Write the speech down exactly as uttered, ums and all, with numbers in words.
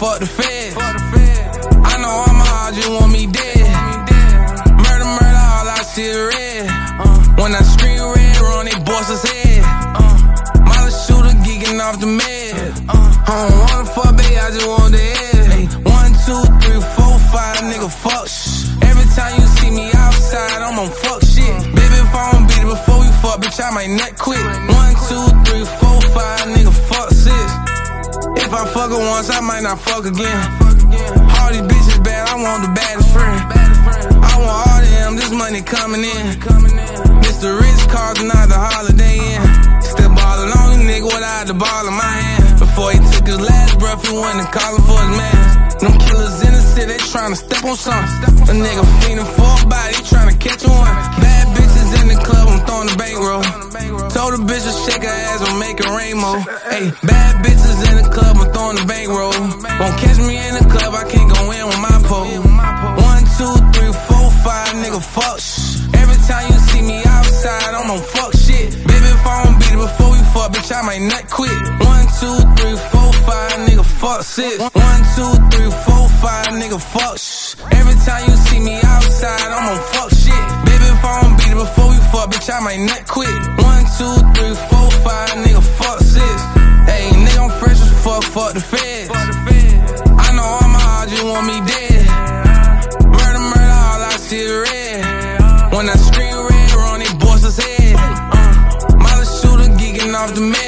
fuck the feds. I know all my heart just want me dead. Murder, murder, all I see is red. When I scream red, run they bosses head. Molly shooter geeking off the med. I don't wanna fuck, baby, I just want the head. One, two, three, four, five, nigga, fuck shit. Every time you see me outside, I'm on fuck shit. Baby, if I don't beat it before we fuck, bitch, I might nut quick. One, two, three, four, five, nigga, fuck six. If I fuck her once, I might not fuck again. All these bitches bad, I want the baddest friend. I want all of them, this money coming in. Mister Rich cars, not the Holiday Inn. Still ballin' on you, nigga, without the ball in my hand. Before he took his last breath, he went and callin' for his man. Them killers in the city, they tryna step on something. A nigga fiendin' for a body, tryna catch one. Bad bitches in the club, I'm throwing the bankroll. Told the bitch to shake her ass and make it rainbow. Hey, bad bitches in the club, I'm throwing the bankroll. Won't catch me in the club, I can't go in with my pole. One, two, three, four, five, nigga, fuck shit. Every time you see me outside, I'm on fuck shit. Baby, if I don't beat it before we fuck, bitch, I might nut quick. One, two, three, four, five, nigga, fuck six. One, two, three, four, five, nigga, fuck shit. Every time you see me outside, I'm on fuck shit. Baby, if I don't beat it before we fuck, bitch, I might nut quick. One, two, three, four, five, nigga, fuck six. Hey, nigga, I'm fresh as fuck, fuck the feds. I know all my heart just want me dead. Murder, murder, all I see is red. When I scream red, run they bosses head. Molly shooter geeking off the med.